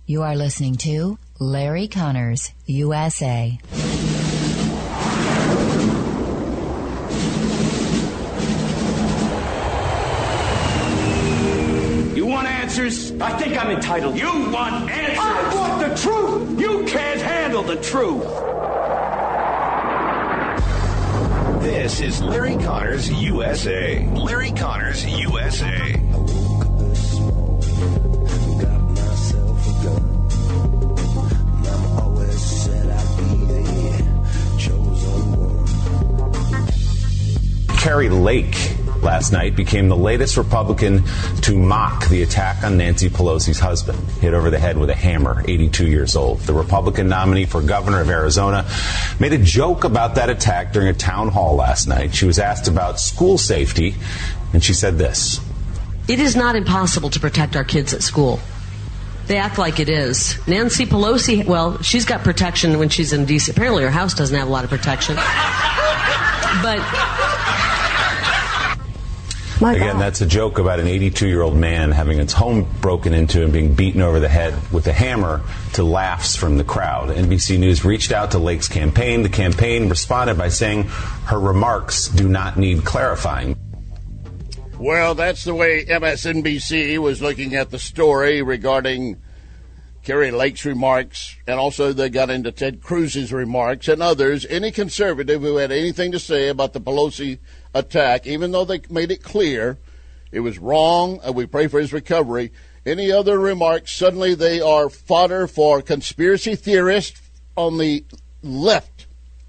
You are listening to Larry Connors, USA. You want answers? I think I'm entitled. You want answers? I want the truth! You can't handle the truth! This is Larry Connors, USA. Larry Connors, USA. Kari Lake last night became the latest Republican to mock the attack on Nancy Pelosi's husband, hit over the head with a hammer, 82 years old. The Republican nominee for governor of Arizona made a joke about that attack during a town hall last night. She was asked about school safety, and she said this. It is not impossible to protect our kids at school. They act like it is. Nancy Pelosi, well, she's got protection when she's in D.C. Apparently her house doesn't have a lot of protection. But... Again, that's a joke about an 82-year-old man having his home broken into and being beaten over the head with a hammer to laughs from the crowd. NBC News reached out to Lake's campaign. The campaign responded by saying her remarks do not need clarifying. Well, that's the way MSNBC was looking at the story regarding Kari Lake's remarks, and also they got into Ted Cruz's remarks and others. Any conservative who had anything to say about the Pelosi attack, even though they made it clear it was wrong, and we pray for his recovery, any other remarks, suddenly they are fodder for conspiracy theorists on the left.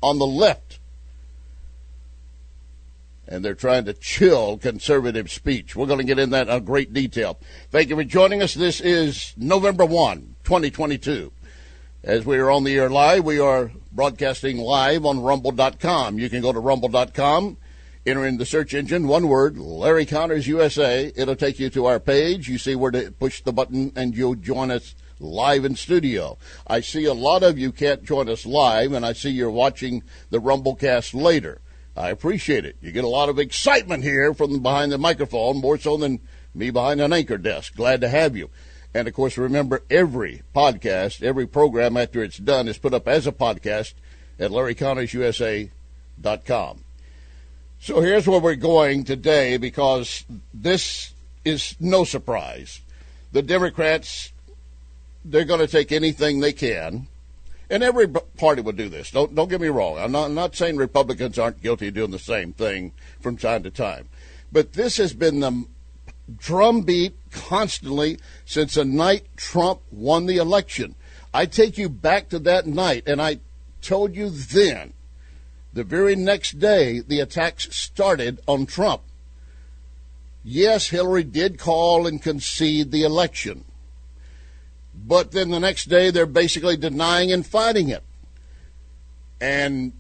And they're trying to chill conservative speech. We're going to get in that in great detail. Thank you for joining us. This is November 1, 2022. As we are on the air live, we are broadcasting live on Rumble.com. You can go to Rumble.com, enter in the search engine, one word, Larry Connors USA. It'll take you to our page. You see where to push the button, and you'll join us live in studio. I see a lot of you can't join us live, and I see you're watching the Rumblecast later. I appreciate it. You get a lot of excitement here from behind the microphone, more so than me behind an anchor desk. Glad to have you. And, of course, remember, every podcast, every program after it's done is put up as a podcast at LarryConnorsUSA.com. So here's where we're going today, because this is no surprise. The Democrats, they're going to take anything they can. And every party will do this. Don't get me wrong. I'm not saying Republicans aren't guilty of doing the same thing from time to time. But this has been the drumbeat constantly since the night Trump won the election. I take you back to that night, and I told you then, the very next day, the attacks started on Trump. Yes, Hillary did call and concede the election. But then the next day, they're basically denying and fighting it. And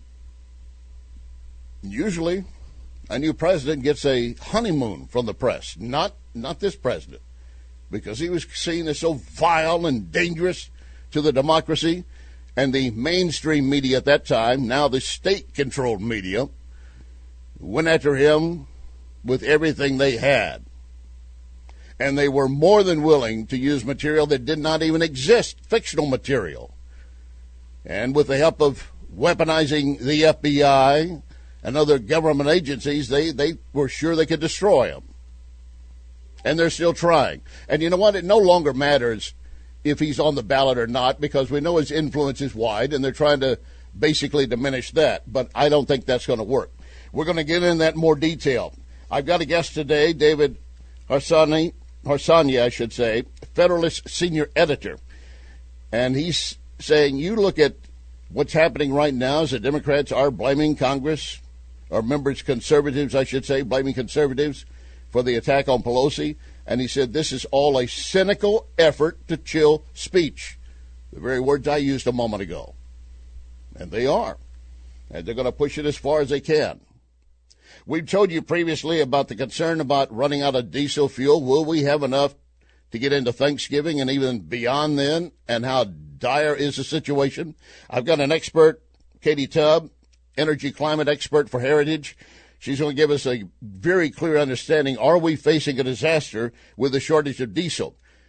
usually, a new president gets a honeymoon from the press. Not this president, because he was seen as so vile and dangerous to the democracy. And the mainstream media at that time, now the state-controlled media, went after him with everything they had. And they were more than willing to use material that did not even exist, fictional material. And with the help of weaponizing the FBI and other government agencies, they were sure they could destroy him. And they're still trying. And you know what? It no longer matters if he's on the ballot or not, because we know his influence is wide, and they're trying to basically diminish that. But I don't think that's going to work. We're going to get in that in more detail. I've got a guest today, David Harsanyi, I should say, Federalist senior editor. And he's saying, you look at what's happening right now as the Democrats are blaming Congress, or members, conservatives, I should say, blaming conservatives for the attack on Pelosi. And he said this is all a cynical effort to chill speech. The very words I used a moment ago. And they are. And they're going to push it as far as they can. We've told you previously about the concern about running out of diesel fuel. Will we have enough to get into Thanksgiving and even beyond then, and how dire is the situation? I've got an expert, Katie Tubb, energy climate expert for Heritage. She's going to give us a very clear understanding. Are we facing a disaster with the shortage of diesel?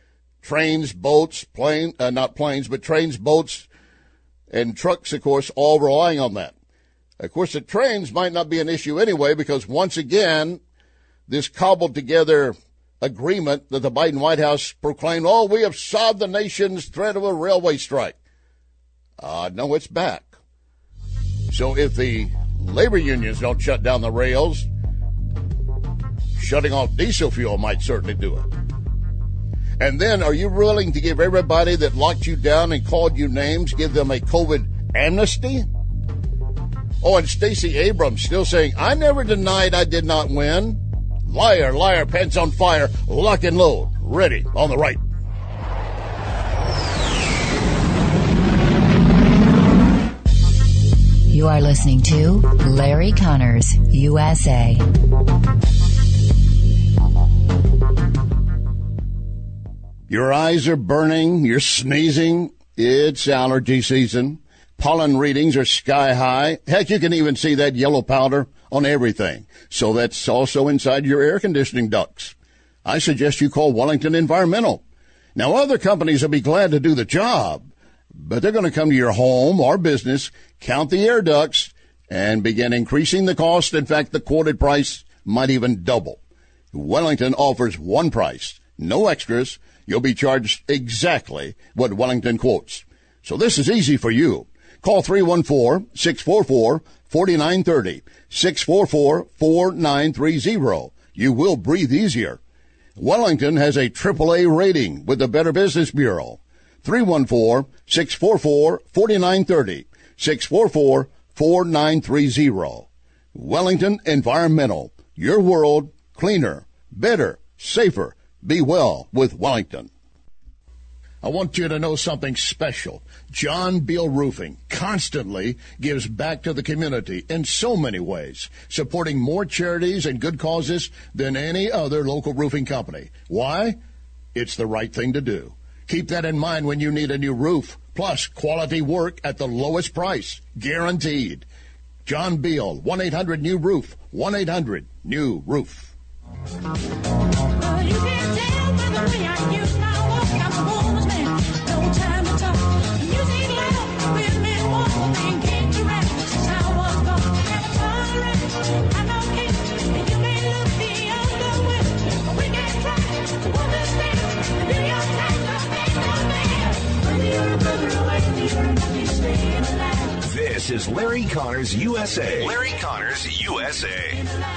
trains, boats, not planes, but trains, boats, and trucks, of course, all relying on that. Of course, the trains might not be an issue anyway, because once again, this cobbled together agreement that the Biden White House proclaimed, oh, we have solved the nation's threat of a railway strike. No, it's back. So if the labor unions don't shut down the rails, shutting off diesel fuel might certainly do it. And then, are you willing to give everybody that locked you down and called you names, give them a COVID amnesty? Oh, and Stacey Abrams still saying, I never denied I did not win. Liar, liar, pants on fire, lock and load. Ready, on the right. You are listening to Larry Connors, USA. Your eyes are burning, you're sneezing, it's allergy season. Pollen readings are sky high. Heck, you can even see that yellow powder on everything. So that's also inside your air conditioning ducts. I suggest you call Wellington Environmental. Now, other companies will be glad to do the job, but they're going to come to your home or business, count the air ducts, and begin increasing the cost. In fact, the quoted price might even double. Wellington offers one price, no extras. You'll be charged exactly what Wellington quotes. So this is easy for you. Call 314-644-4930, 644-4930. You will breathe easier. Wellington has a AAA rating with the Better Business Bureau. 314-644-4930, 644-4930. Wellington Environmental. Your world cleaner, better, safer. Be well with Wellington. I want you to know something special. John Beal Roofing constantly gives back to the community in so many ways, supporting more charities and good causes than any other local roofing company. Why? It's the right thing to do. Keep that in mind when you need a new roof, plus quality work at the lowest price, guaranteed. John Beal, 1-800-NEW-ROOF, 1-800-NEW-ROOF. This is Larry Connors USA. Larry Connors USA.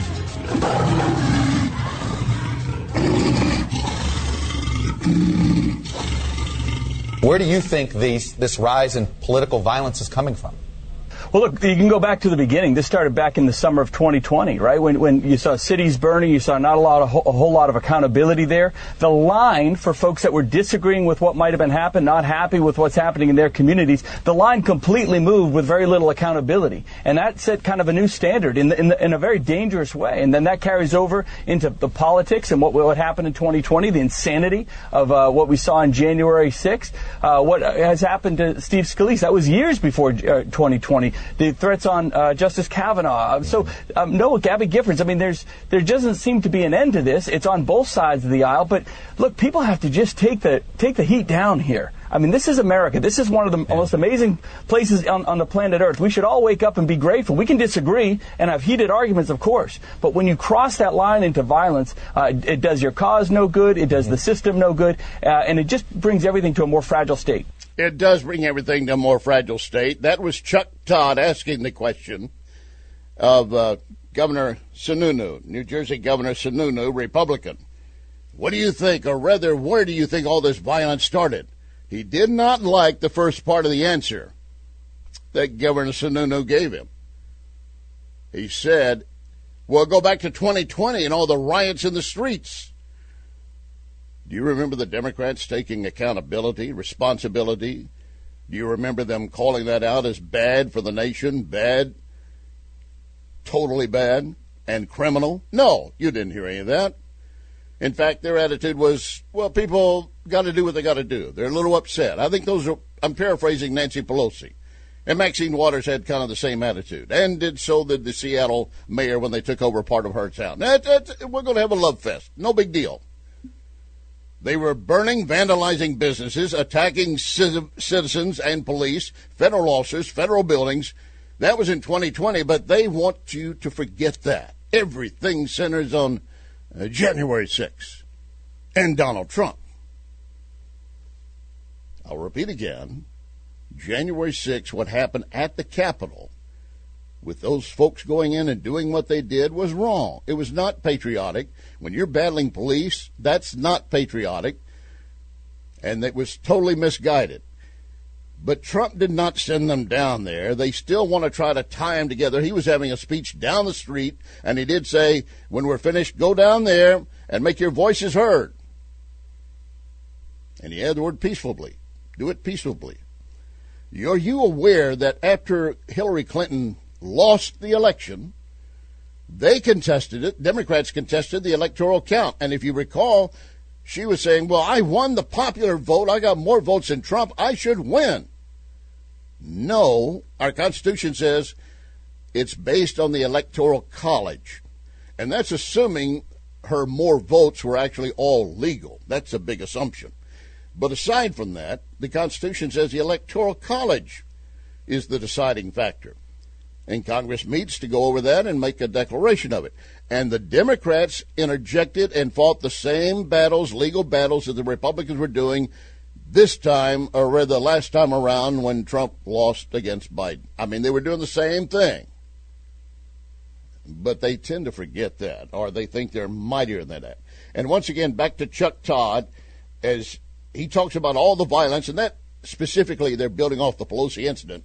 Where do you think this rise in political violence is coming from? Well, look, you can go back to the beginning. This started back in the summer of 2020, right? When you saw cities burning, you saw not a whole lot of accountability there. The line for folks that were disagreeing with what might have been happening, not happy with what's happening in their communities, the line completely moved with very little accountability. And that set kind of a new standard in a very dangerous way. And then that carries over into the politics and what happened in 2020, the insanity of what we saw on January 6th, what has happened to Steve Scalise. That was years before 2020. The threats on Justice Kavanaugh. No, Gabby Giffords. I mean, there doesn't seem to be an end to this. It's on both sides of the aisle. But look, people have to just take the heat down here. I mean, this is America. This is one of the most amazing places on the planet Earth. We should all wake up and be grateful. We can disagree and have heated arguments, of course. But when you cross that line into violence, it does your cause no good. It does the system no good. And it just brings everything to a more fragile state. It does bring everything to a more fragile state. That was Chuck Todd asking the question of Governor Sununu, New Jersey Governor Sununu, Republican. What do you think, or rather, where do you think all this violence started? He did not like the first part of the answer that Governor Sununu gave him. He said, well, go back to 2020 and all the riots in the streets. Do you remember the Democrats taking accountability, responsibility? Do you remember them calling that out as bad for the nation, bad, totally bad, and criminal? No, you didn't hear any of that. In fact, their attitude was, well, people got to do what they got to do. They're a little upset. I think I'm paraphrasing Nancy Pelosi. And Maxine Waters had kind of the same attitude. And did the Seattle mayor when they took over part of her town. We're going to have a love fest. No big deal. They were burning, vandalizing businesses, attacking citizens and police, federal officers, federal buildings. That was in 2020, but they want you to forget that. Everything centers on January 6th and Donald Trump. I'll repeat again. January 6th, what happened at the Capitol with those folks going in and doing what they did was wrong. It was not patriotic. When you're battling police, that's not patriotic. And it was totally misguided. But Trump did not send them down there. They still want to try to tie them together. He was having a speech down the street, and he did say, when we're finished, go down there and make your voices heard. And he had the word peacefully. Do it peaceably. Are you aware that after Hillary Clinton lost the election, they contested it, Democrats contested the electoral count. And if you recall, she was saying, well, I won the popular vote. I got more votes than Trump. I should win. No, our Constitution says it's based on the Electoral College. And that's assuming her more votes were actually all legal. That's a big assumption. But aside from that, the Constitution says the Electoral College is the deciding factor. And Congress meets to go over that and make a declaration of it. And the Democrats interjected and fought the same battles, legal battles, that the Republicans were doing this time, or rather last time around when Trump lost against Biden. I mean, they were doing the same thing. But they tend to forget that, or they think they're mightier than that. And once again, back to Chuck Todd, as he talks about all the violence, and that specifically they're building off the Pelosi incident.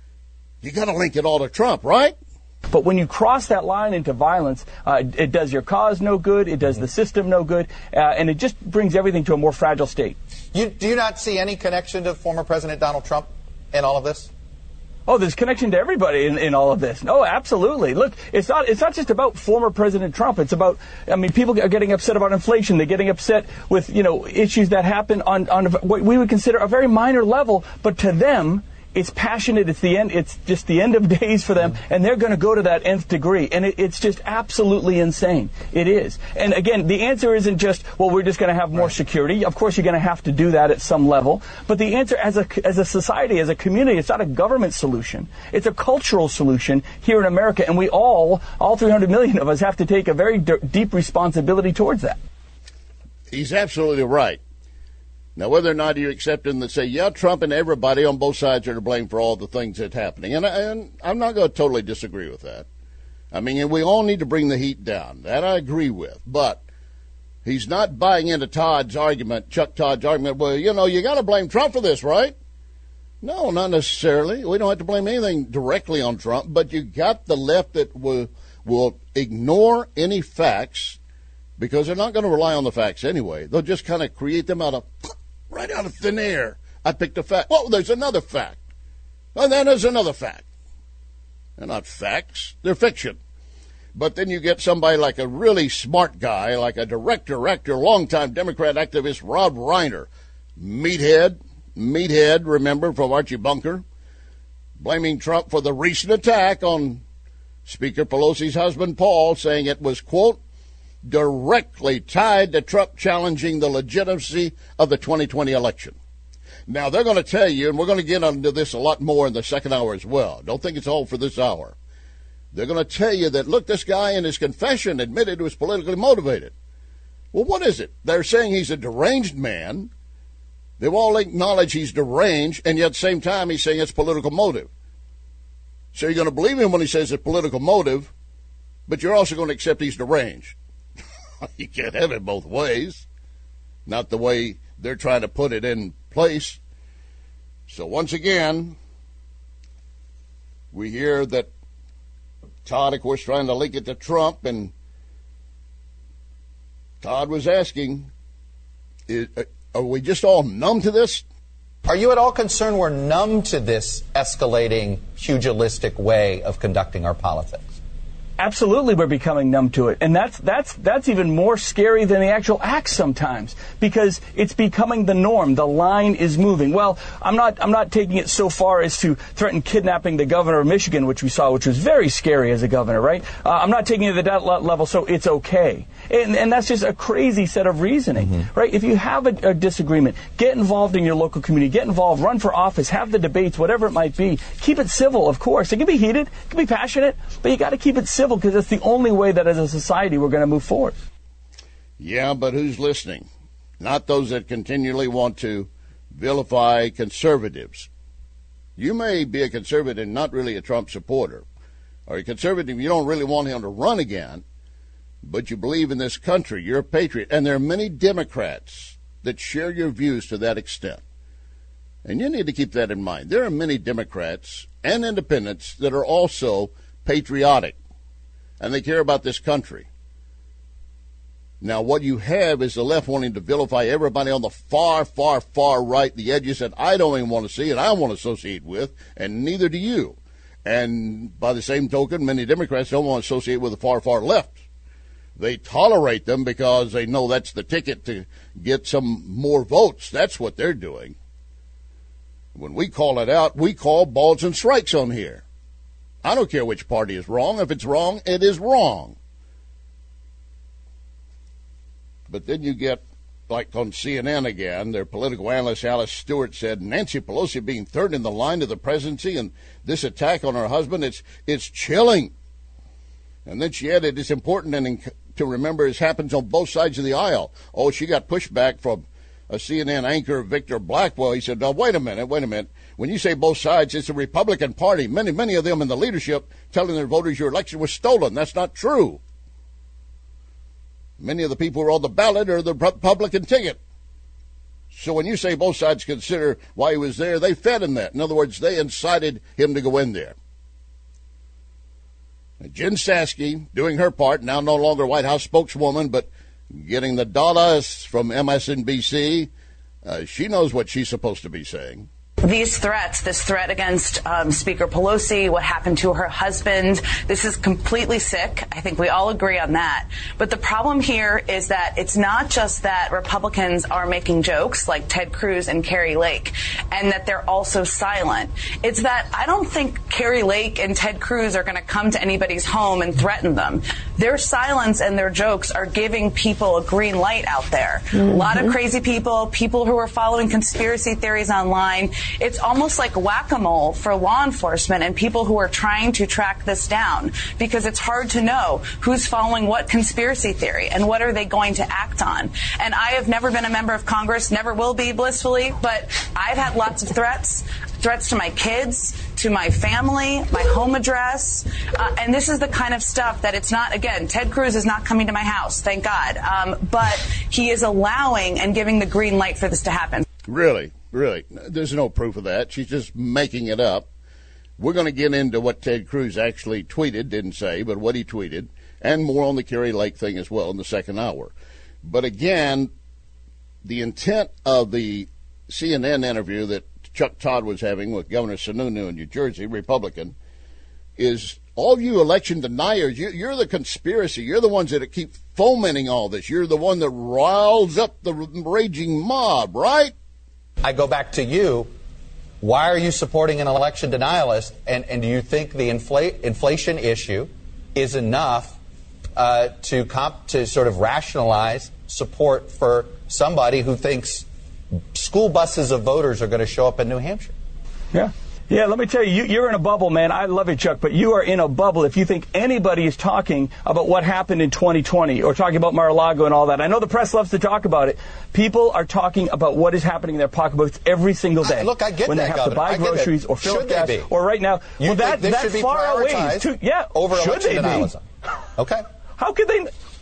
You got to link it all to Trump, right? But when you cross that line into violence, it does your cause no good, it does the system no good, and it just brings everything to a more fragile state. Do you not see any connection to former President Donald Trump in all of this? Oh, there's connection to everybody in all of this. No, absolutely. Look, it's not just about former President Trump. It's about, I mean, people are getting upset about inflation. They're getting upset with, issues that happen on what we would consider a very minor level, but to them, it's passionate. It's the end. It's just the end of days for them, and they're going to go to that nth degree. And it's just absolutely insane. It is. And again, the answer isn't just, well, we're just going to have more security. Of course, you're going to have to do that at some level. But the answer, as a society, as a community, it's not a government solution. It's a cultural solution here in America, and we all 300 million of us, have to take a very deep responsibility towards that. He's absolutely right. Now, whether or not you accept him, that say, yeah, Trump and everybody on both sides are to blame for all the things that's happening. And I'm not going to totally disagree with that. I mean, we all need to bring the heat down. That I agree with. But he's not buying into Todd's argument, Chuck Todd's argument, well, you got to blame Trump for this, right? No, not necessarily. We don't have to blame anything directly on Trump. But you got the left that will ignore any facts, because they're not going to rely on the facts anyway. They'll just kind of create them right out of thin air. I picked a fact. Well, there's another fact. And then there's another fact. They're not facts. They're fiction. But then you get somebody like a really smart guy, like a director, longtime Democrat activist, Rob Reiner. Meathead, remember, from Archie Bunker, blaming Trump for the recent attack on Speaker Pelosi's husband, Paul, saying it was, quote, directly tied to Trump challenging the legitimacy of the 2020 election. Now, they're going to tell you, and we're going to get into this a lot more in the second hour as well. Don't think it's all for this hour. They're going to tell you that, look, this guy in his confession admitted it was politically motivated. Well, what is it? They're saying he's a deranged man. They've all acknowledged he's deranged, and yet at the same time he's saying it's political motive. So you're going to believe him when he says it's political motive, but you're also going to accept he's deranged. You can't have it both ways. Not the way they're trying to put it in place. So once again, we hear that Todd, of course, trying to link it to Trump, and Todd was asking, are we just all numb to this? Are you at all concerned we're numb to this escalating, pugilistic way of conducting our politics? Absolutely, we're becoming numb to it, and that's even more scary than the actual act sometimes, because it's becoming the norm. The line is moving. Well, I'm not taking it so far as to threaten kidnapping the governor of Michigan, which we saw, which was very scary as a governor, right? I'm not taking it to that level, so it's okay, and that's just a crazy set of reasoning, right? If you have a disagreement, get involved in your local community, get involved, run for office, have the debates, whatever it might be. Keep it civil, of course. It can be heated, it can be passionate, but you got to keep it civil, because it's the only way that as a society we're going to move forward. Yeah, but who's listening? Not those that continually want to vilify conservatives. You may be a conservative and not really a Trump supporter, or a conservative, you don't really want him to run again, but you believe in this country, you're a patriot, and there are many Democrats that share your views to that extent. And you need to keep that in mind. There are many Democrats and independents that are also patriotic, and they care about this country. Now, what you have is the left wanting to vilify everybody on the far, far, far right, the edges that I don't even want to see and I don't want to associate with, and neither do you. And by the same token, many Democrats don't want to associate with the far, far left. They tolerate them because they know that's the ticket to get some more votes. That's what they're doing. When we call it out, we call balls and strikes on here. I don't care which party is wrong. If it's wrong, it is wrong. But then you get, like on CNN again, their political analyst Alice Stewart said, Nancy Pelosi being third in the line to the presidency and this attack on her husband, it's chilling. And then she added, it's important to remember it happens on both sides of the aisle. Oh, she got pushback from a CNN anchor, Victor Blackwell. He said, no, wait a minute. When you say both sides, it's the Republican Party. Many of them in the leadership telling their voters your election was stolen. That's not true. Many of the people who are on the ballot are the Republican ticket. So when you say both sides consider why he was there, they fed him that. In other words, they incited him to go in there. And Jen Psaki, doing her part, now no longer White House spokeswoman, but getting the dollars from MSNBC, she knows what she's supposed to be saying. These threats, this threat against Speaker Pelosi, what happened to her husband, this is completely sick. I think we all agree on that. But the problem here is that it's not just that Republicans are making jokes like Ted Cruz and Kari Lake, and that they're also silent. It's that I don't think Kari Lake and Ted Cruz are going to come to anybody's home and threaten them. Their silence and their jokes are giving people a green light out there. A lot of crazy people who are following conspiracy theories online. It's almost like whack-a-mole for law enforcement and people who are trying to track this down, because it's hard to know who's following what conspiracy theory and what are they going to act on. And I have never been a member of Congress, never will be blissfully, but I've had lots of threats to my kids, to my family, my home address. And this is the kind of stuff that it's not, again, Ted Cruz is not coming to my house, thank God. But he is allowing and giving the green light for this to happen. Really? There's no proof of that. She's just making it up. We're going to get into what Ted Cruz actually tweeted, didn't say, but what he tweeted, and more on the Kari Lake thing as well in the second hour. But again, the intent of the CNN interview that Chuck Todd was having with Governor Sununu in New Jersey, Republican, is all you election deniers, you're the conspiracy. You're the ones that keep fomenting all this. You're the one that riles up the raging mob, right? I go back to you. Why are you supporting an election denialist? And do you think the inflation issue is enough to sort of rationalize support for somebody who thinks school buses of voters are going to show up in New Hampshire? Yeah, let me tell you, you're in a bubble, man. I love you, Chuck, but you are in a bubble if you think anybody is talking about what happened in 2020 or talking about Mar-a-Lago and all that. I know the press loves to talk about it. People are talking about what is happening in their pocketbooks every single day. Look, I get when that, they have Governor. to buy groceries or fill up gas, or right now. You well, think this should be far away. over Should election denialism? Okay. How could they?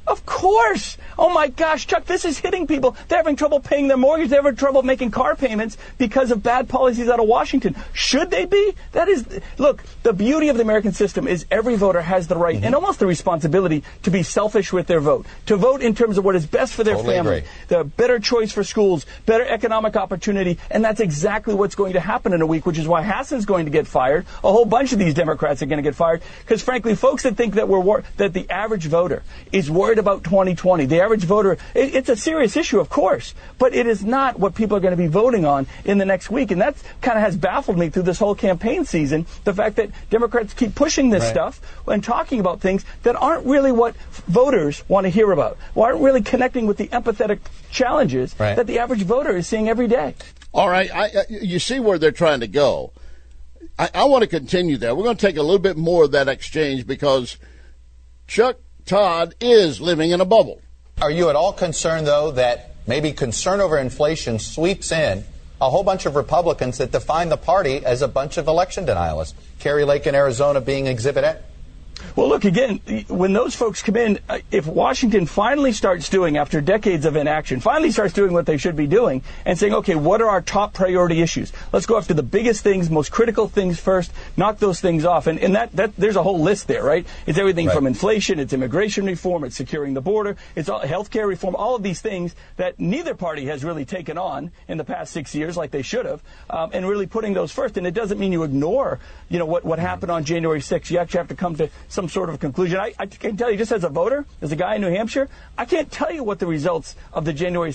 Of course. Oh, my gosh, Chuck, this is hitting people. They're having trouble paying their mortgage. They're having trouble making car payments because of bad policies out of Washington. Should they be? Look, the beauty of the American system is every voter has the right and almost the responsibility to be selfish with their vote, to vote in terms of what is best for their family, the better choice for schools, better economic opportunity, and that's exactly what's going to happen in a week, which is why Hassan's going to get fired. A whole bunch of these Democrats are going to get fired because, frankly, folks that think that that the average voter is worried about 2020. The average voter, it's a serious issue, of course, but it is not what people are going to be voting on in the next week. And that kind of has baffled me through this whole campaign season, the fact that Democrats keep pushing this stuff and talking about things that aren't really what voters want to hear about, or aren't really connecting with the empathetic challenges that the average voter is seeing every day. All right, you see where they're trying to go. I want to continue there. We're going to take a little bit more of that exchange because Chuck Todd is living in a bubble. Are you at all concerned, though, that maybe concern over inflation sweeps in a whole bunch of Republicans that define the party as a bunch of election denialists? Kerry Lake in Arizona being Exhibit A. Well, look, again, when those folks come in, if Washington finally starts doing, after decades of inaction, finally starts doing what they should be doing and saying, okay, what are our top priority issues? Let's go after the biggest things, most critical things first, knock those things off. And that there's a whole list there, right? It's everything from inflation, it's immigration reform, it's securing the border, it's all health care reform, all of these things that neither party has really taken on in the past 6 years like they should have, and really putting those first. And it doesn't mean you ignore, what happened on January 6th. You actually have to come to some sort of conclusion. I can tell you, just as a voter, as a guy in New Hampshire, I can't tell you what the results of the January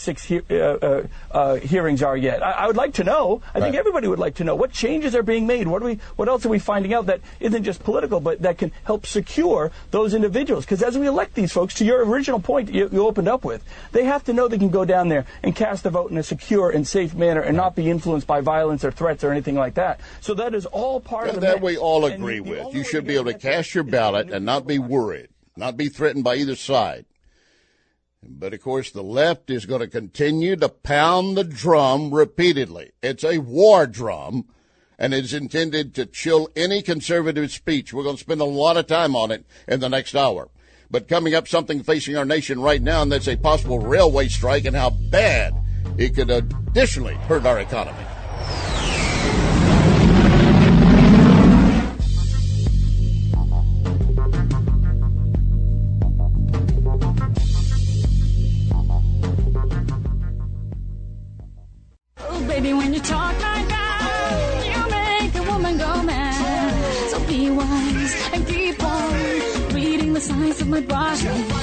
6th hearings are yet. I would like to know. I think everybody would like to know what changes are being made. What else are we finding out that isn't just political, but that can help secure those individuals? Because as we elect these folks, to your original point you opened up with, they have to know they can go down there and cast a vote in a secure and safe manner and not be influenced by violence or threats or anything like that. So that is all part of the that we all agree with. You should be able to cast your ballot and not be worried, not be threatened by either side. But, of course, the left is going to continue to pound the drum repeatedly. It's a war drum, and it's intended to chill any conservative speech. We're going to spend a lot of time on it in the next hour. But coming up, something facing our nation right now, and that's a possible railway strike and how bad it could additionally hurt our economy. Baby, when you talk like that, you make a woman go mad. So be wise and keep on reading the signs of my body.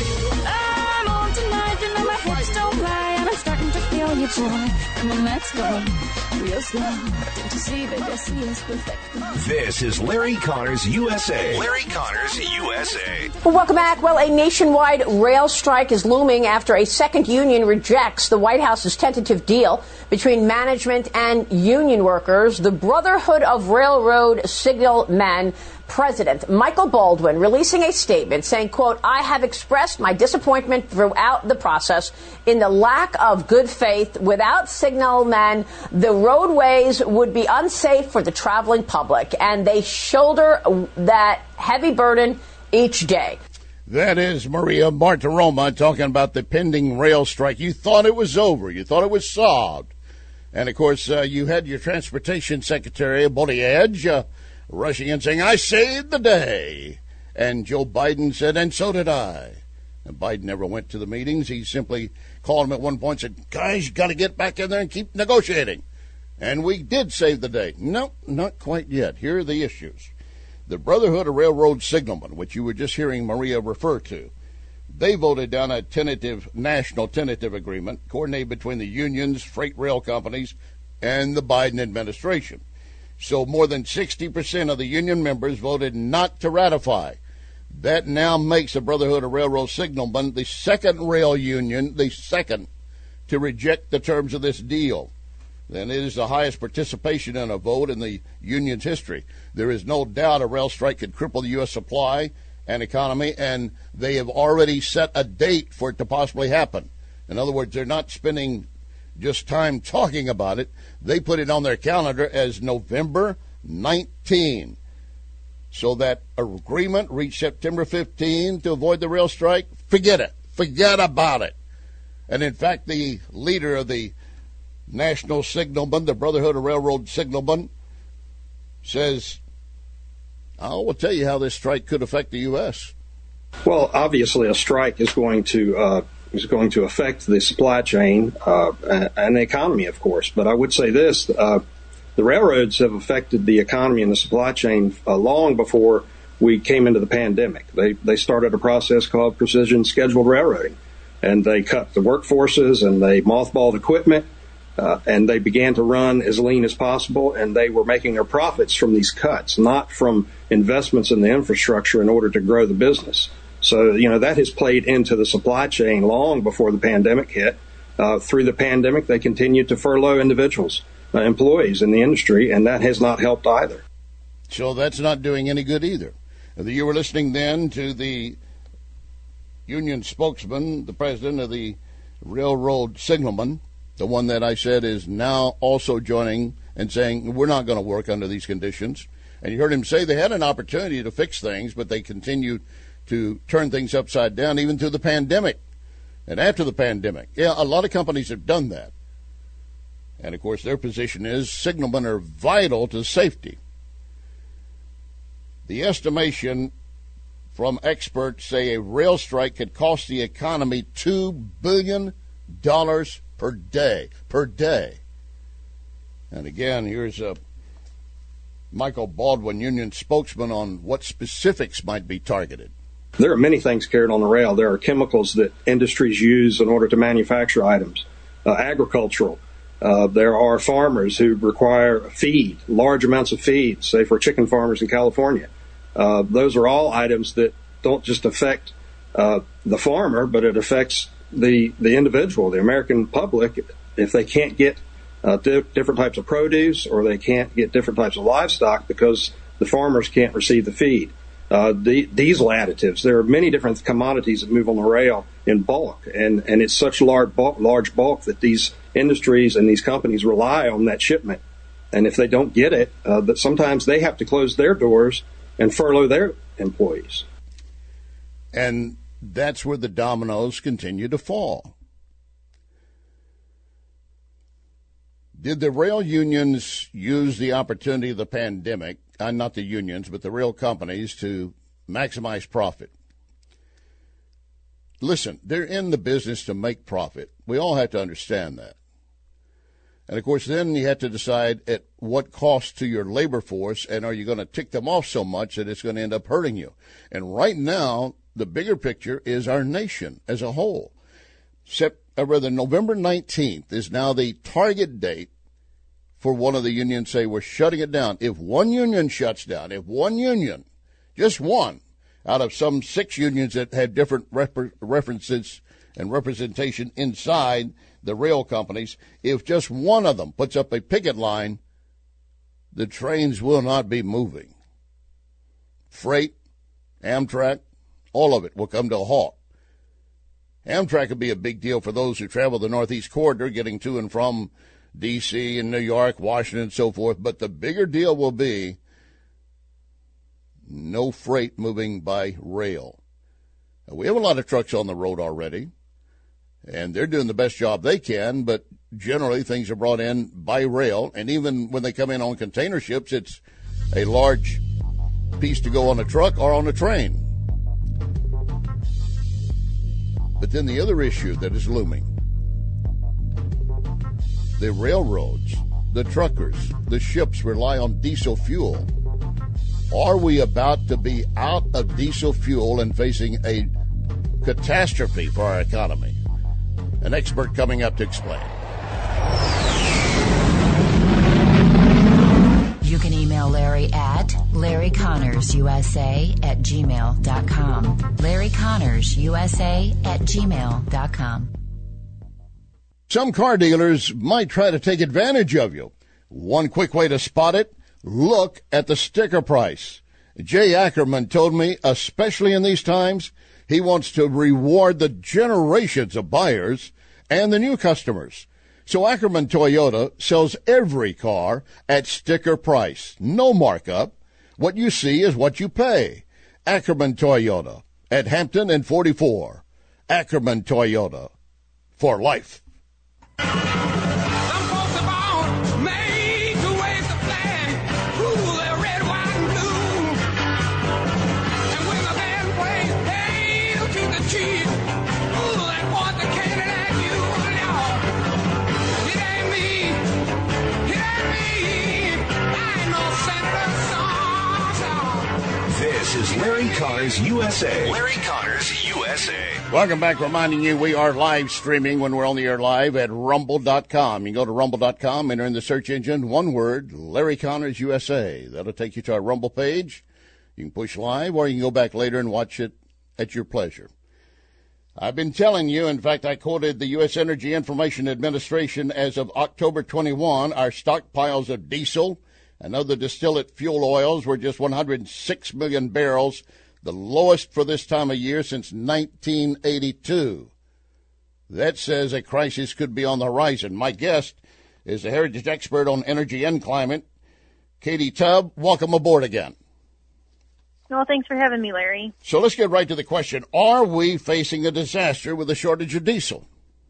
I'm on tonight, you know my hips don't lie, and I'm starting to feel you, boy. Come on, let's go real slow. Don't you see that your sea is perfect? This is Larry Connors USA. Larry Connors USA. Well, welcome back. Well, a nationwide rail strike is looming after a second union rejects the White House's tentative deal between management and union workers. The Brotherhood of Railroad Signalmen President Michael Baldwin releasing a statement saying, quote, I have expressed my disappointment throughout the process in the lack of good faith. Without signalmen, the roadways would be unsafe for the traveling public, and they shoulder that heavy burden each day. That is Maria Bartiromo talking about the pending rail strike. You thought it was over. You thought it was solved. And, of course, you had your Transportation Secretary, Buttigieg, rushing in saying, I saved the day. And Joe Biden said, and so did I. And Biden never went to the meetings. He simply called him at one point and said, guys, you got to get back in there and keep negotiating. And we did save the day. No, not quite yet. Here are the issues. The Brotherhood of Railroad Signalmen, which you were just hearing Maria refer to, they voted down a national tentative agreement coordinated between the unions, freight rail companies, and the Biden administration. So more than 60% of the union members voted not to ratify. That now makes the Brotherhood of Railroad Signalmen the second rail union, to reject the terms of this deal. Then it is the highest participation in a vote in the union's history. There is no doubt a rail strike could cripple the U.S. supply and economy, and they have already set a date for it to possibly happen. In other words, they're not spending just time talking about it. They put it on their calendar as November 19. So that agreement reached September 15 to avoid the rail strike, forget it. Forget about it. And in fact, the leader of the National Signalmen, the Brotherhood of Railroad Signalmen, says, I will tell you how this strike could affect the U.S. Well, obviously, a strike is going to affect the supply chain and the economy, of course. But I would say this: the railroads have affected the economy and the supply chain long before we came into the pandemic. They started a process called precision scheduled railroading, and they cut the workforces and they mothballed equipment. And they began to run as lean as possible, and they were making their profits from these cuts, not from investments in the infrastructure in order to grow the business. So, that has played into the supply chain long before the pandemic hit. Through the pandemic, they continued to furlough individuals, employees in the industry, and that has not helped either. So that's not doing any good either. You were listening then to the union spokesman, the president of the Railroad Signalmen, the one that I said is now also joining and saying, we're not going to work under these conditions. And you heard him say they had an opportunity to fix things, but they continued to turn things upside down even through the pandemic and after the pandemic. Yeah, a lot of companies have done that. And, of course, their position is signalmen are vital to safety. The estimation from experts say a rail strike could cost the economy $2 billion per day. And again, here's Michael Baldwin, union spokesman, on what specifics might be targeted. There are many things carried on the rail. There are chemicals that industries use in order to manufacture items, agricultural. There are farmers who require feed, large amounts of feed, say for chicken farmers in California. Those are all items that don't just affect the farmer, but it affects the individual, the American public. If they can't get different types of produce, or they can't get different types of livestock because the farmers can't receive the feed. Diesel additives. There are many different commodities that move on the rail in bulk, and it's such large bulk that these industries and these companies rely on that shipment. And if they don't get it, that sometimes they have to close their doors and furlough their employees. And that's where the dominoes continue to fall. Did the rail unions use the opportunity of the pandemic, not the unions, but the rail companies, to maximize profit? Listen, they're in the business to make profit. We all have to understand that. And, of course, then you have to decide at what cost to your labor force, and are you going to tick them off so much that it's going to end up hurting you? And right now, the bigger picture is our nation as a whole. November 19th is now the target date for one of the unions say we're shutting it down. If one union shuts down, just one, out of some 6 unions that had different references and representation inside the rail companies, if just one of them puts up a picket line, the trains will not be moving. Freight, Amtrak, all of it will come to a halt. Amtrak would be a big deal for those who travel the Northeast Corridor, getting to and from D.C. and New York, Washington, and so forth. But the bigger deal will be no freight moving by rail. Now, we have a lot of trucks on the road already, and they're doing the best job they can, but generally things are brought in by rail. And even when they come in on container ships, it's a large piece to go on a truck or on a train. But then the other issue that is looming, the railroads, the truckers, the ships rely on diesel fuel. Are we about to be out of diesel fuel and facing a catastrophe for our economy? An expert coming up to explain. You can email Larry at LarryConnorsUSA@gmail.com. LarryConnorsUSA@gmail.com. Some car dealers might try to take advantage of you. One quick way to spot it, look at the sticker price. Jay Ackerman told me, especially in these times, he wants to reward the generations of buyers and the new customers. So Ackerman Toyota sells every car at sticker price. No markup. What you see is what you pay. Ackerman Toyota at Hampton and 44. Ackerman Toyota, for life. This is Larry Connors USA. Larry Connors USA. Welcome back. Reminding you, we are live streaming when we're on the air live at rumble.com. You can go to rumble.com, enter in the search engine, one word, Larry Connors USA. That'll take you to our Rumble page. You can push live, or you can go back later and watch it at your pleasure. I've been telling you, in fact, I quoted the U.S. Energy Information Administration as of October 21, our stockpiles of diesel and other distillate fuel oils were just 106 million barrels, the lowest for this time of year since 1982. That says a crisis could be on the horizon. My guest is the Heritage expert on energy and climate, Katie Tubb. Welcome aboard again. Well, thanks for having me, Larry. So let's get right to the question. Are we facing a disaster with a shortage of diesel?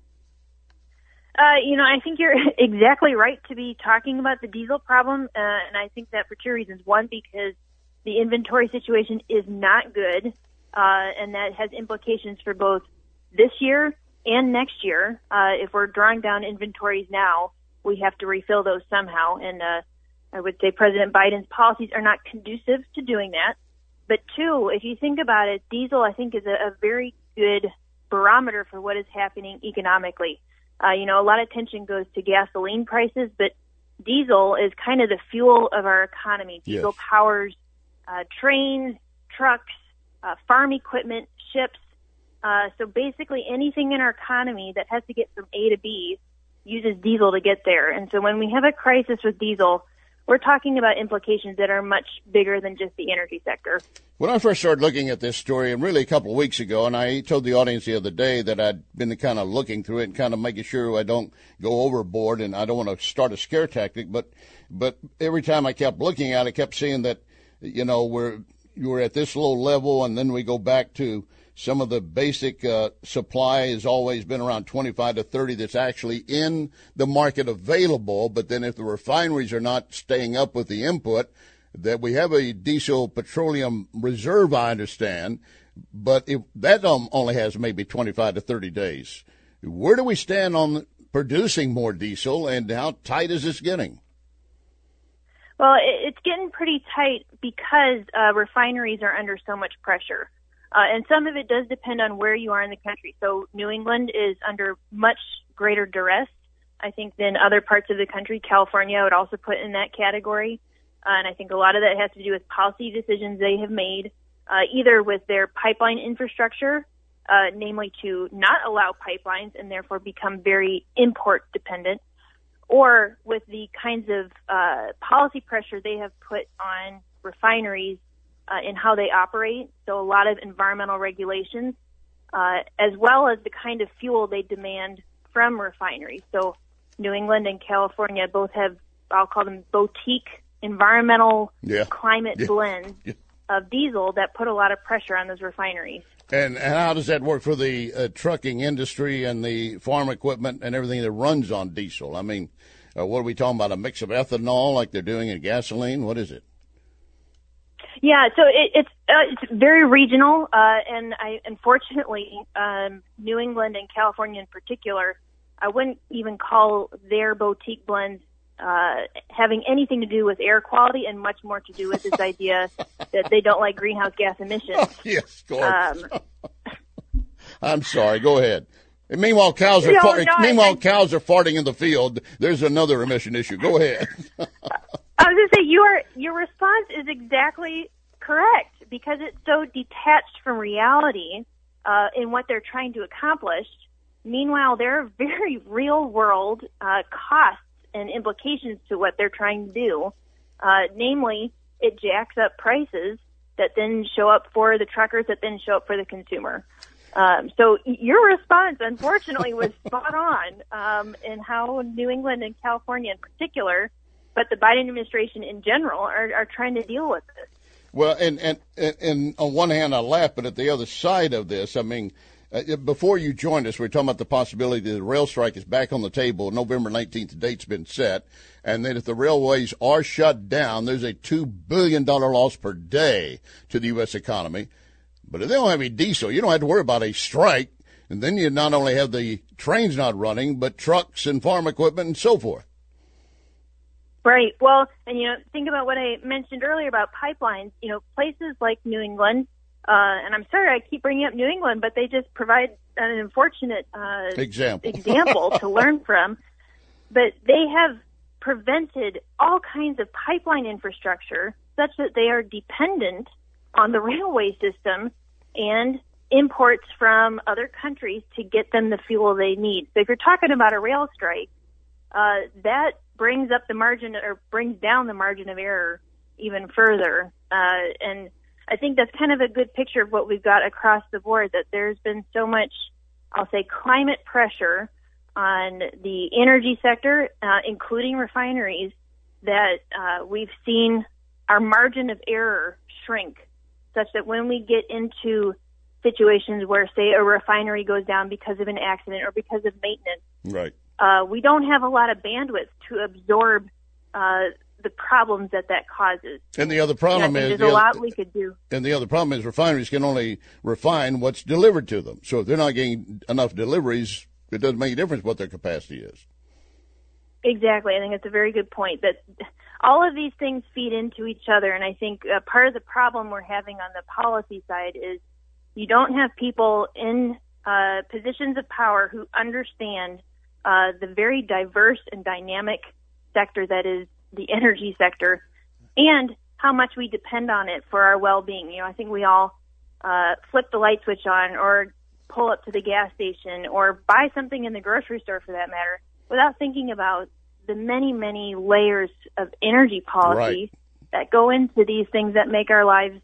I think you're exactly right to be talking about the diesel problem, and I think that for two reasons. One, because the inventory situation is not good, and that has implications for both this year and next year. If we're drawing down inventories now, we have to refill those somehow, and I would say President Biden's policies are not conducive to doing that. But two, if you think about it, diesel, I think, is a very good barometer for what is happening economically. A lot of attention goes to gasoline prices, but diesel is kind of the fuel of our economy. Diesel powers trains, trucks, farm equipment, ships. So basically anything in our economy that has to get from A to B uses diesel to get there. And so when we have a crisis with diesel, we're talking about implications that are much bigger than just the energy sector. When I first started looking at this story, and really a couple of weeks ago, and I told the audience the other day that I'd been kind of looking through it and kind of making sure I don't go overboard, and I don't want to start a scare tactic, but every time I kept looking at it, I kept seeing that, we're at this low level, and then we go back to some of the basic supply has always been around 25 to 30 that's actually in the market available. But then if the refineries are not staying up with the input, that we have a diesel petroleum reserve, I understand, but if that only has maybe 25 to 30 days. Where do we stand on producing more diesel, and how tight is this getting? Well, it's getting pretty tight because refineries are under so much pressure. And some of it does depend on where you are in the country. So New England is under much greater duress, I think, than other parts of the country. California I would also put in that category. And I think a lot of that has to do with policy decisions they have made, either with their pipeline infrastructure, namely to not allow pipelines and therefore become very import dependent, or with the kinds of policy pressure they have put on refineries in how they operate. So a lot of environmental regulations, as well as the kind of fuel they demand from refineries. So New England and California both have, I'll call them boutique environmental climate blends of diesel that put a lot of pressure on those refineries. And how does that work for the trucking industry and the farm equipment and everything that runs on diesel? I mean, what are we talking about, a mix of ethanol like they're doing in gasoline? What is it? Yeah, so it's very regional, and unfortunately, New England and California in particular, I wouldn't even call their boutique blends having anything to do with air quality, and much more to do with this idea that they don't like greenhouse gas emissions. Yes, go ahead. I'm sorry. Go ahead. And meanwhile, cows are cows are farting in the field. There's another emission issue. Go ahead. I was going to say, your response is exactly correct, because it's so detached from reality in what they're trying to accomplish. Meanwhile, there are very real-world costs and implications to what they're trying to do. Namely, it jacks up prices that then show up for the truckers, that then show up for the consumer. So your response, unfortunately, was spot on in how New England and California in particular, but the Biden administration in general, are trying to deal with this. Well, and on one hand I laugh, but at the other side of this, I mean, Before you joined us, we were talking about the possibility that the rail strike is back on the table. November 19th, the date's been set. And then if the railways are shut down, there's a $2 billion loss per day to the U.S. economy. But if they don't have any diesel, you don't have to worry about a strike. And then you not only have the trains not running, but trucks and farm equipment and so forth. Right. Well, and, think about what I mentioned earlier about pipelines. Places like New England, and I'm sorry I keep bringing up New England, but they just provide an unfortunate example to learn from. But they have prevented all kinds of pipeline infrastructure such that they are dependent on the railway system and imports from other countries to get them the fuel they need. So if you're talking about a rail strike, that brings up the margin or brings down the margin of error even further. And I think that's kind of a good picture of what we've got across the board, that there's been so much, I'll say, climate pressure on the energy sector, including refineries, that we've seen our margin of error shrink, such that when we get into situations where, say, a refinery goes down because of an accident or because of maintenance, right, we don't have a lot of bandwidth to absorb the problems that causes. And the other problem is there's a lot we could do. And the other problem is refineries can only refine what's delivered to them. So if they're not getting enough deliveries, it doesn't make a difference what their capacity is. Exactly. I think it's a very good point that all of these things feed into each other. And I think part of the problem we're having on the policy side is you don't have people in positions of power who understand the very diverse and dynamic sector that is the energy sector and how much we depend on it for our well-being. I think we all flip the light switch on or pull up to the gas station or buy something in the grocery store, for that matter, without thinking about the many, many layers of energy policy that go into these things that make our lives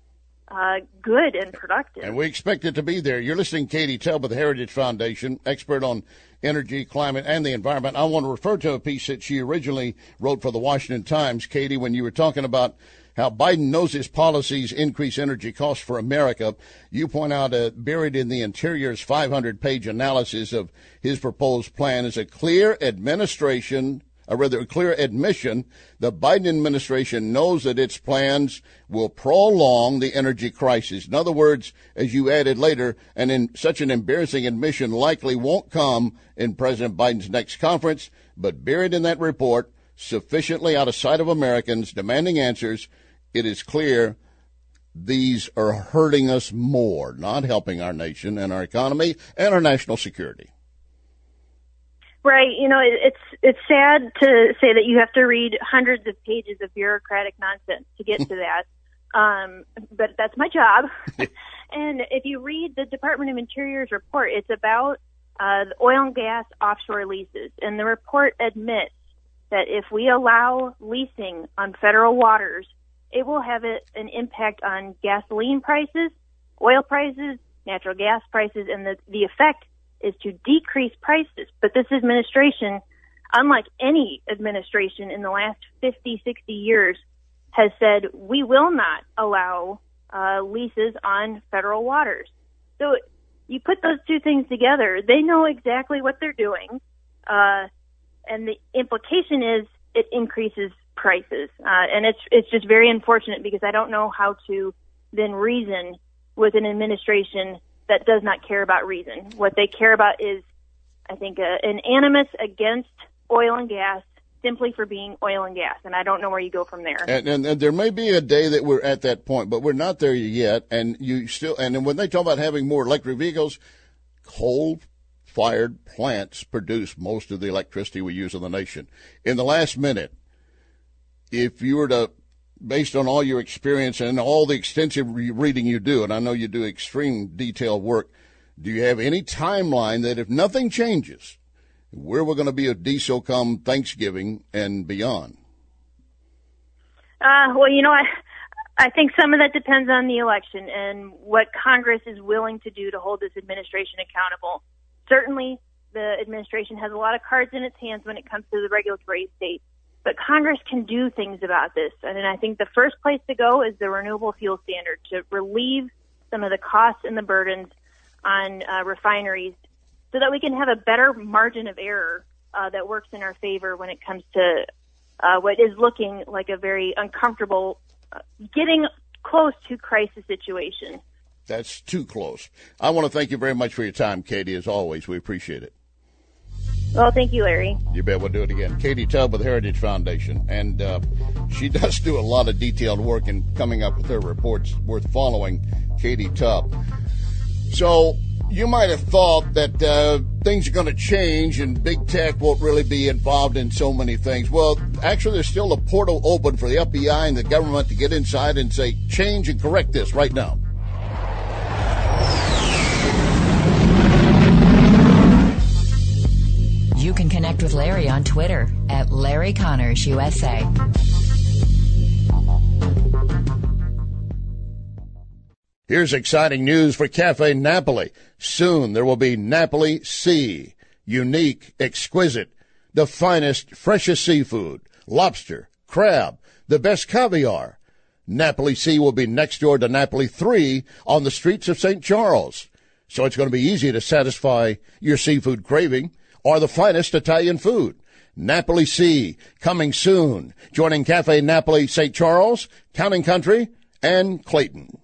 good and productive. And we expect it to be there. You're listening to Katie Talbot, the Heritage Foundation, expert on energy, climate, and the environment. I want to refer to a piece that she originally wrote for the Washington Times, Katie, when you were talking about how Biden knows his policies increase energy costs for America. You point out buried in the Interior's 500-page analysis of his proposed plan is a clear admission the Biden administration knows that its plans will prolong the energy crisis. In other words, as you added later, and in such an embarrassing admission likely won't come in President Biden's next conference, but buried in that report, sufficiently out of sight of Americans demanding answers, it is clear these are hurting us more, not helping our nation and our economy and our national security. Right. It's sad to say that you have to read hundreds of pages of bureaucratic nonsense to get to that. But that's my job. And if you read the Department of Interior's report, it's about the oil and gas offshore leases. And the report admits that if we allow leasing on federal waters, it will have an impact on gasoline prices, oil prices, natural gas prices, and the effect is to decrease prices. But this administration, unlike any administration in the last 50, 60 years, has said we will not allow leases on federal waters. So you put those two things together, they know exactly what they're doing, and the implication is it increases prices. And it's just very unfortunate because I don't know how to then reason with an administration that does not care about reason. What they care about is, I think, an animus against oil and gas simply for being oil and gas, and I don't know where you go from there. And there may be a day that we're at that point, but we're not there yet. And and when they talk about having more electric vehicles, coal-fired plants produce most of the electricity we use in the nation. In the last minute, if you were to, based on all your experience and all the extensive reading you do, and I know you do extreme detailed work, do you have any timeline that if nothing changes, where we're going to be at diesel come Thanksgiving and beyond? Well, I think some of that depends on the election and what Congress is willing to do to hold this administration accountable. Certainly, the administration has a lot of cards in its hands when it comes to the regulatory state, but Congress can do things about this. And I think the first place to go is the renewable fuel standard to relieve some of the costs and the burdens on refineries so that we can have a better margin of error that works in our favor when it comes to what is looking like a very uncomfortable, getting close to crisis situation. That's too close. I want to thank you very much for your time, Katie, as always. We appreciate it. Well, thank you, Larry. You bet we'll do it again. Katie Tubb with Heritage Foundation. And she does do a lot of detailed work in coming up with her reports worth following, Katie Tubb. So you might have thought that things are going to change and big tech won't really be involved in so many things. Well, actually, there's still a portal open for the FBI and the government to get inside and say, change and correct this right now. You can connect with Larry on Twitter at Larry Connors USA. Here's exciting news for Cafe Napoli. Soon there will be Napoli Sea. Unique, exquisite, the finest, freshest seafood, lobster, crab, the best caviar. Napoli Sea will be next door to Napoli 3 on the streets of St. Charles. So it's going to be easy to satisfy your seafood craving or the finest Italian food. Napoli Sea, coming soon, joining Cafe Napoli St. Charles, Town and Country, and Clayton.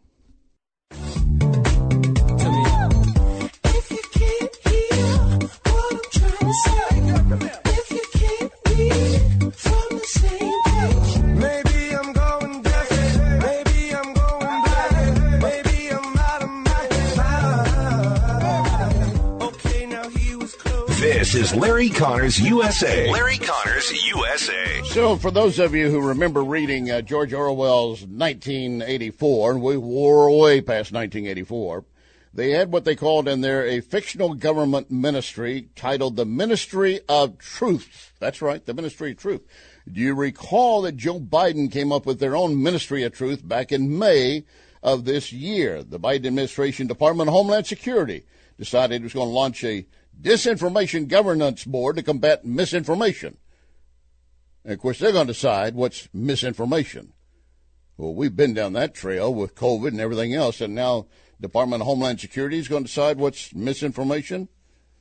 This is Larry Connors USA. Larry Connors USA. So for those of you who remember reading George Orwell's 1984, and we were way past 1984, they had what they called in there a fictional government ministry titled the Ministry of Truth. That's right, the Ministry of Truth. Do you recall that Joe Biden came up with their own Ministry of Truth back in May of this year? The Biden administration, Department of Homeland Security, decided it was going to launch a Disinformation Governance Board to combat misinformation. And, of course, they're going to decide what's misinformation. Well, we've been down that trail with COVID and everything else, and now Department of Homeland Security is going to decide what's misinformation.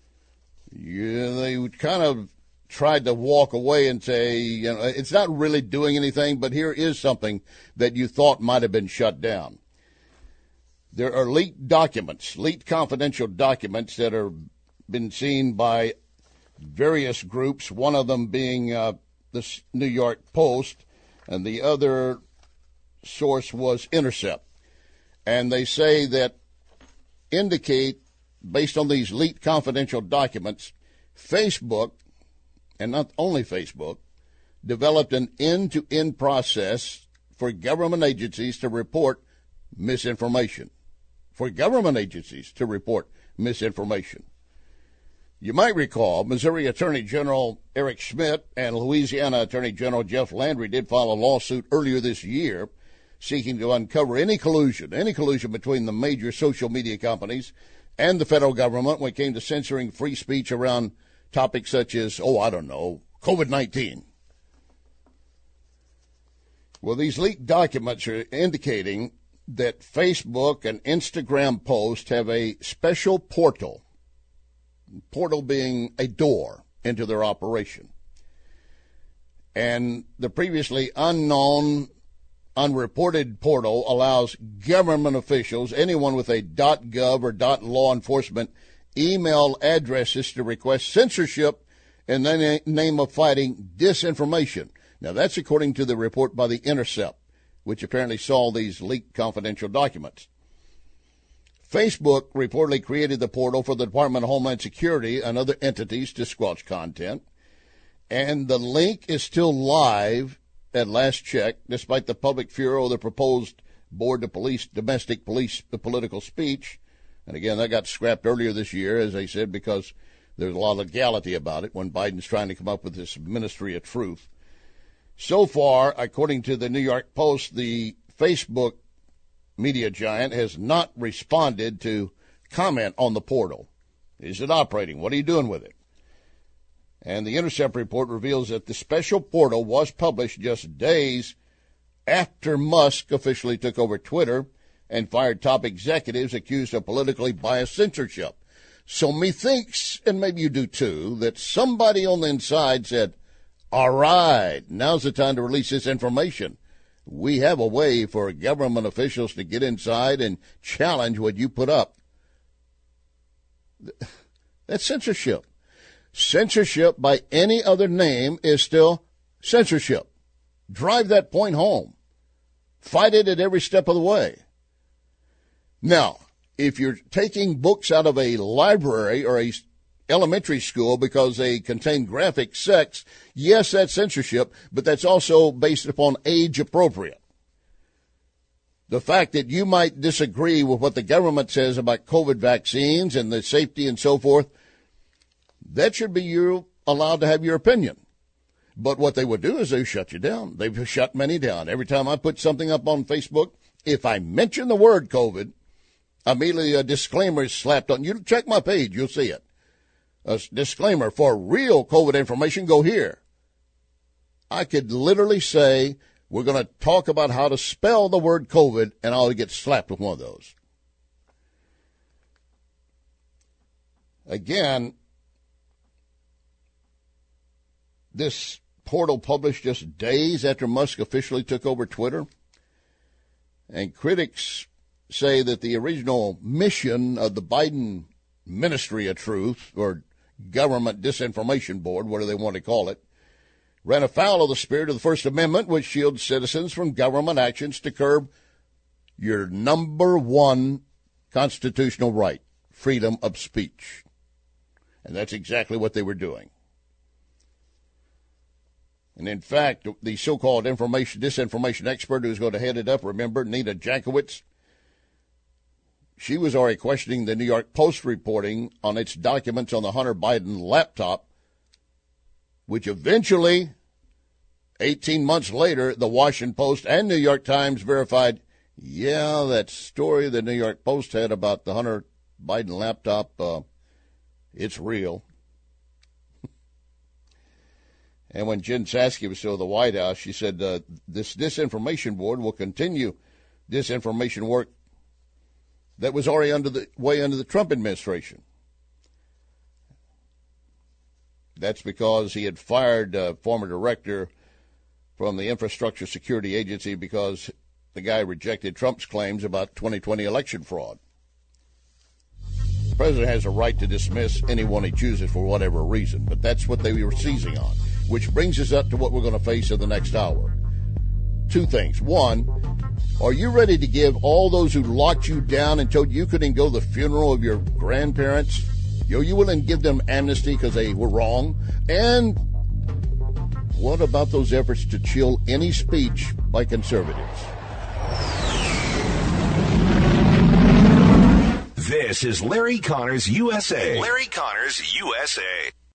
Yeah, they kind of tried to walk away and say, you know, it's not really doing anything, but here is something that you thought might have been shut down. There are leaked documents, leaked confidential documents that are been seen by various groups, one of them being the New York Post, and the other source was Intercept. And they say that indicate, based on these leaked confidential documents, Facebook, and not only Facebook, developed an end-to-end process for government agencies to report misinformation. For government agencies to report misinformation. You might recall Missouri Attorney General Eric Schmidt and Louisiana Attorney General Jeff Landry did file a lawsuit earlier this year seeking to uncover any collusion between the major social media companies and the federal government when it came to censoring free speech around topics such as, COVID-19. Well, these leaked documents are indicating that Facebook and Instagram posts have a special portal being a door into their operation. And the previously unknown, unreported portal allows government officials, anyone with a .gov or .law enforcement email addresses to request censorship in the name of fighting disinformation. Now, that's according to the report by The Intercept, which apparently saw these leaked confidential documents. Facebook reportedly created the portal for the Department of Homeland Security and other entities to squelch content. And the link is still live at last check, despite the public furor of the proposed board to police domestic police political speech. And again, that got scrapped earlier this year, as they said, because there's a lot of legality about it when Biden's trying to come up with this Ministry of Truth. So far, according to the New York Post, the Facebook media giant has not responded to comment on the portal. Is it operating? What are you doing with it? And the Intercept report reveals that the special portal was published just days after Musk officially took over Twitter and fired top executives accused of politically biased censorship. So methinks, and maybe you do too, that somebody on the inside said, all right, now's the time to release this information. We have a way for government officials to get inside and challenge what you put up. That's censorship. Censorship by any other name is still censorship. Drive that point home. Fight it at every step of the way. Now, if you're taking books out of a library or a elementary school because they contain graphic sex, yes, that's censorship, but that's also based upon age appropriate. The fact that you might disagree with what the government says about COVID vaccines and the safety and so forth, that should be you allowed to have your opinion. But what they would do is they shut you down. They've shut many down. Every time I put something up on Facebook, if I mention the word COVID, immediately a disclaimer is slapped on. You check my page, you'll see it. A disclaimer, for real COVID information, go here. I could literally say, we're going to talk about how to spell the word COVID, and I'll get slapped with one of those. Again, this portal published just days after Musk officially took over Twitter, and critics say that the original mission of the Biden Ministry of Truth, or Government Disinformation Board, what do they want to call it, ran afoul of the spirit of the First Amendment, which shields citizens from government actions to curb your number one constitutional right, freedom of speech. And that's exactly what they were doing. And in fact, the so-called disinformation expert who's going to head it up, remember, Nina Jankowicz, she was already questioning the New York Post reporting on its documents on the Hunter Biden laptop, which eventually, 18 months later, the Washington Post and New York Times verified, yeah, that story the New York Post had about the Hunter Biden laptop, it's real. And when Jen Psaki was still at the White House, she said this disinformation board will continue disinformation work that was already under the Trump administration. That's because he had fired a former director from the Infrastructure Security Agency because the guy rejected Trump's claims about 2020 election fraud. The president has a right to dismiss anyone he chooses for whatever reason, but that's what they were seizing on, which brings us up to what we're going to face in the next hour. Two things. One, are you ready to give all those who locked you down and told you couldn't go to the funeral of your grandparents? You wouldn't give them amnesty because they were wrong? And what about those efforts to chill any speech by conservatives? This is Larry Connors USA. Larry Connors USA.